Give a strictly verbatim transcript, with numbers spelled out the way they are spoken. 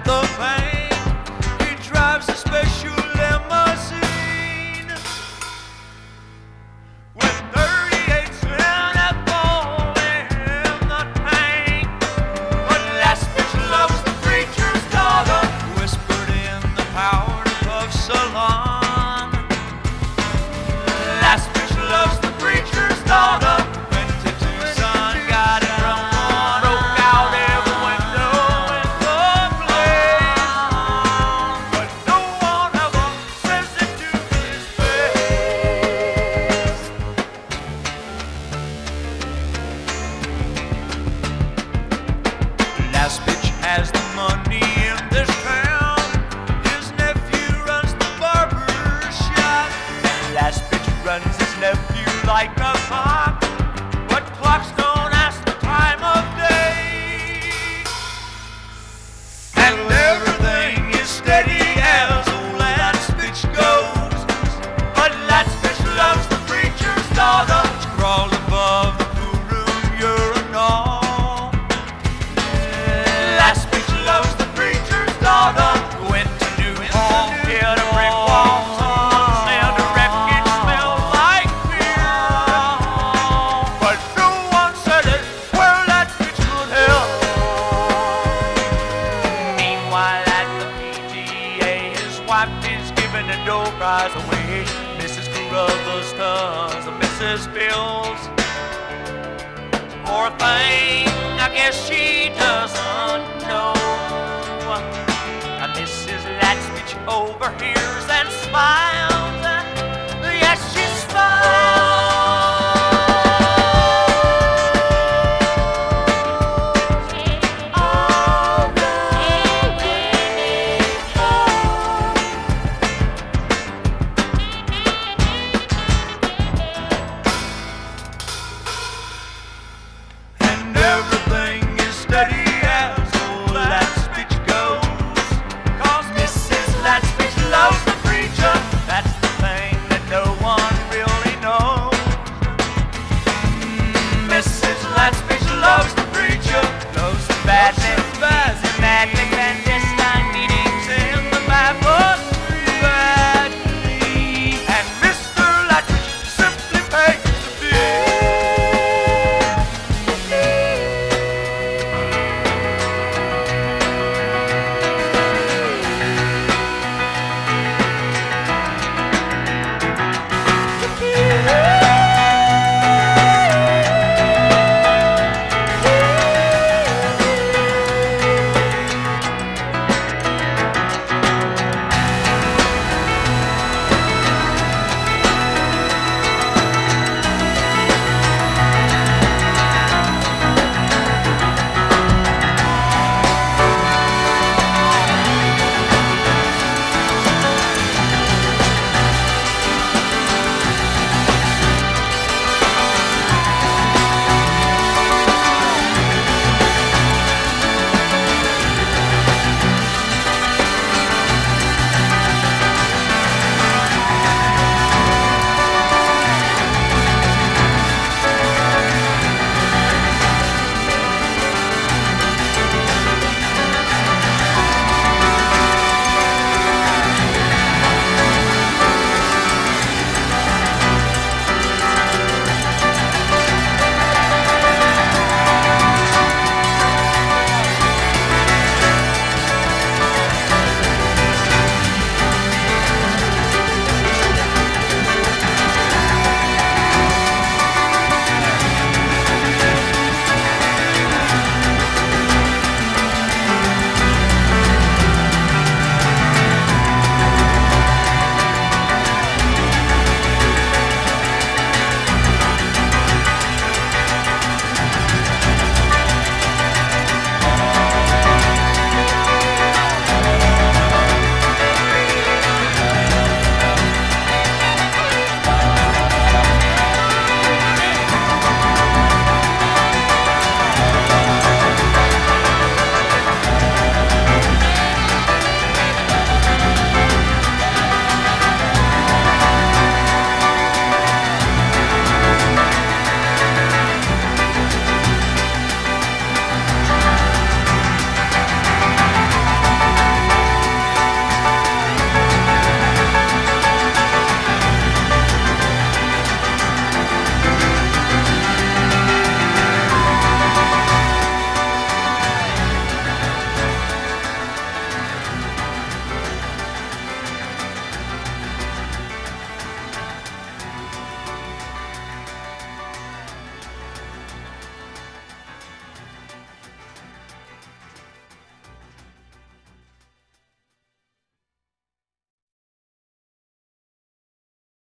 the bank. He drives a special limousine with thirty-eight cent fall in the tank. But last bitch loves the preacher's daughter, whispered in the powdered puff salon. Last bitch loves the preacher's daughter. Went to Tucson, got it from one, broke out every window in the place. But no one ever says it to his face. Last bitch has the money in this town. His nephew runs the barber shop. And last bitch runs his nephew like a clock. But clocks don't ask the time of day. And everything is steady as old last bitch goes. But last bitch loves the preacher's daughter. She crawls above the pool room urinal. Last bitch loves the preacher's daughter. Went to New Hall, hit a brick wall. Someone said the wreckage smelled like beer. But no one said it, well, that bitch could help. Meanwhile at the P T A, his wife is giving the door prize away. Missus Carruthers does the Missus Bills. Poor thing, I guess she doesn't know. And Missus Latch bitch overhears and smiles.